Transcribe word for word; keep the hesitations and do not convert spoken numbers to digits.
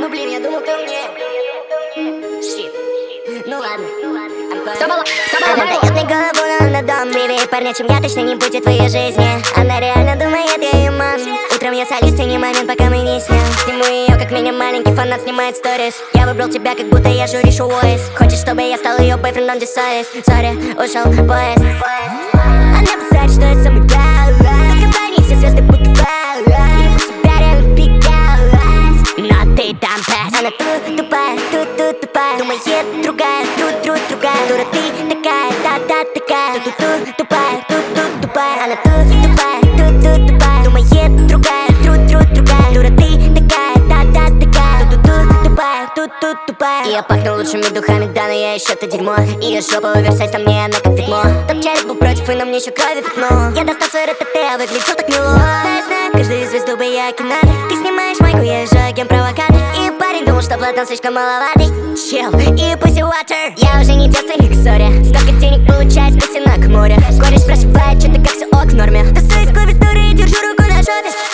Ну блин, я думал, ты умнее. Щит. Ну ладно. Она дает мне голову на дом. Милее парня, чем я, точно не будет в твоей жизни. Она реально думает, я ее ман. Утром я солист, и не момент, пока мы не снем. Сниму ее, как меня маленький фанат снимает сторис. Я выбрал тебя, как будто я жюришу Уэйс. Хочешь, чтобы я стал ее бойфрендом, десайс. Сори, ушел поезд. Она базарит, что я самый главный. В компании все звезды будто файлы. Тебя реально пикалась, но ты там пас. Она тут тупая, тут тут тупая. Думает другая, тут тут другая. Дура ты такая, та-та такая. Тут тут тупая, тут тут тупая. Она тут тупая, тут тут тупая. Думает другая, тут тут другая. Дура ты такая, та-та такая. Тут тут тупая, тут тут тупая. И я пахну лучшими духами, да, но я еще то дерьмо. Ее жопа оверсайз, там мне она как пятно. Топ-чарик был против, и на мне еще крови пятно. Я достал свой рэт, а выглядел так мило. Да, я знаю, каждую звезду бы я кинали. Ты снимаешь майку, я вижу агент-провокатор. И парень думал, что Платон слишком маловатый. Чел, и pussy water. Я уже не девственник, сори. Сколько денег получает, спасена к морю. Кореш спрашивает, что ты как все ок в норме. Тусуюсь в клубе, стори, держу руку на жопе.